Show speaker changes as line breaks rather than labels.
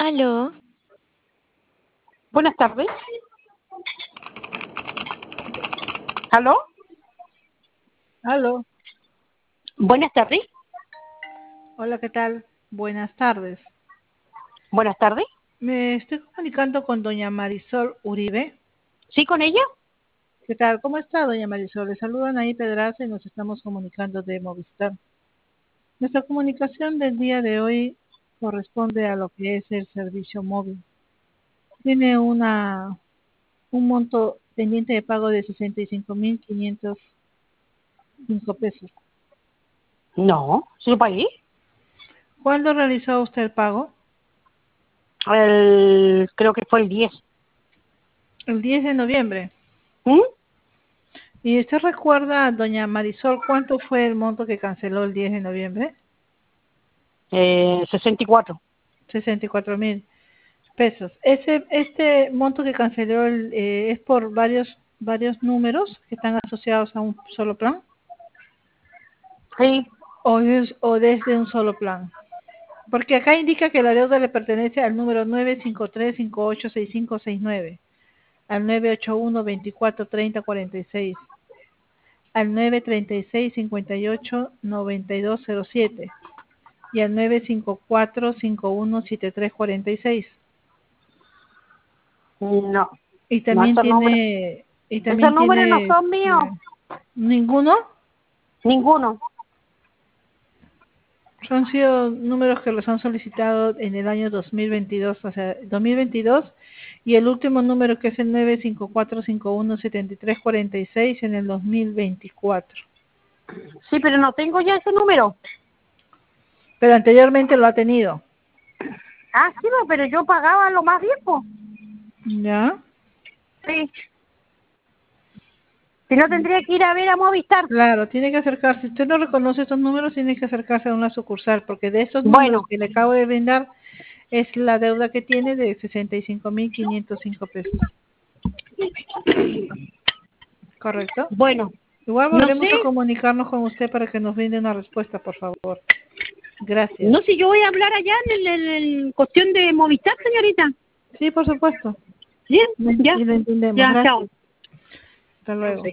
Aló,
Buenas tardes. ¿Aló?
Aló,
Buenas tardes.
hola, ¿qué tal? Buenas tardes.
Buenas tardes.
Me estoy comunicando con doña Marisol Uribe.
¿Sí con ella?
¿Qué tal? ¿Cómo está, doña Marisol? Le saludan ahí Pedraza y nos estamos comunicando de Movistar. Nuestra comunicación del día de hoy corresponde a lo que es el servicio móvil. Tiene un monto pendiente de pago de 65.505 pesos.
No, ¿sí lo pagué?
¿Cuándo realizó usted el pago?
Creo que fue el 10.
El 10 de noviembre.
¿Mm?
¿Y usted recuerda, doña Marisol, cuánto fue el monto que canceló el 10 de noviembre?
64.
64.000 pesos. Este monto que canceló es por varios números que están asociados a un solo plan,
Sí.
o desde un solo plan. Porque acá indica que la deuda le pertenece al número 953586569, al 981243046, al 936589207 y al 954517346.
No.
Y
No,
también tiene,
esos números no son míos.
ninguno.
Ninguno.
Han sido números que los han solicitado en el año 2022, o sea, 2022, y el último número, que es el 954517346, en el 2024.
Sí, pero no tengo ya ese número.
Pero anteriormente lo ha tenido.
Ah, sí, no, pero yo pagaba lo más viejo.
¿Ya?
Sí. Si no, tendría que ir a ver a Movistar.
Claro, tiene que acercarse. Si usted no reconoce estos números, tiene que acercarse a una sucursal, porque de estos números
Bueno,
que le acabo de brindar es la deuda que tiene de 65.505 pesos. ¿Correcto?
bueno.
Igual
No sé.
volveremos a comunicarnos con usted para que nos brinde una respuesta, por favor. Gracias.
No sé, yo voy a hablar allá en cuestión de Movistar, señorita.
Sí, por supuesto.
Bien, ya.
Y lo entendemos.
Ya,
Gracias.
chao.
Hasta luego.